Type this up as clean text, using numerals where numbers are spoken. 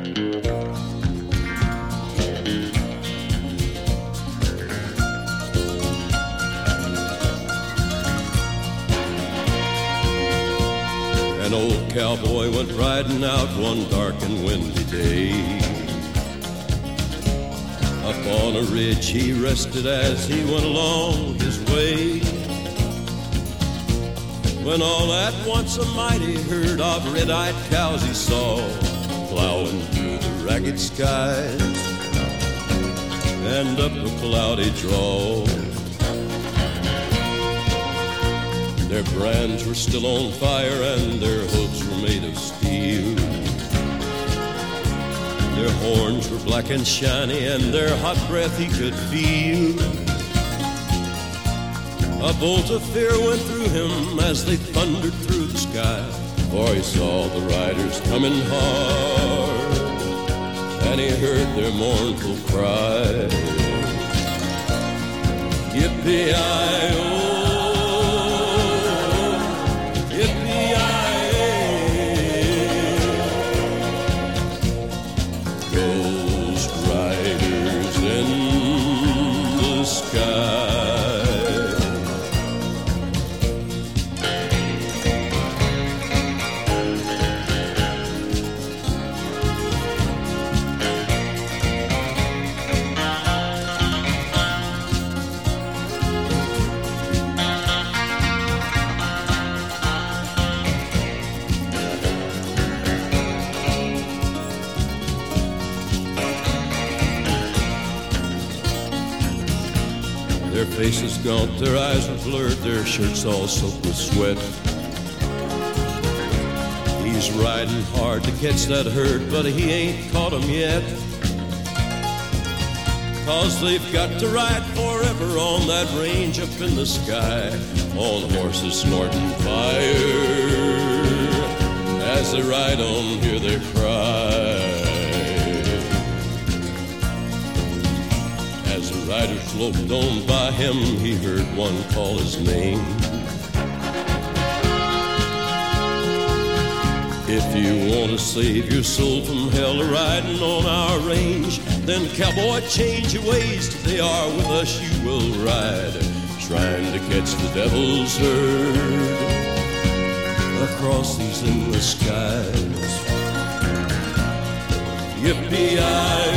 An old cowboy went riding out one dark and windy day. Up on a ridge he rested as he went along his way, when all at once a mighty herd of red-eyed cows he saw plowing through the ragged skies and up a cloudy draw. Their brands were still on fire and their hooves were made of steel. Their horns were black and shiny and their hot breath he could feel. A bolt of fear went through him as they thundered through the sky, for he saw the riders coming hard and he heard their mournful cry. Yippee-i-oh, Their faces gaunt, their eyes were blurred, their shirts all soaked with sweat. He's riding hard to catch that herd, but he ain't caught 'em yet. 'Cause they've got to ride forever on that range up in the sky, on horses snorting fire. As they ride on, hear their cry. As the rider sloped on by him, he heard one call his name. If you want to save your soul from hell riding on our range, then cowboy, change your ways. They are with us, you will ride, trying to catch the devil's herd across these endless skies. Yippee-i-oh,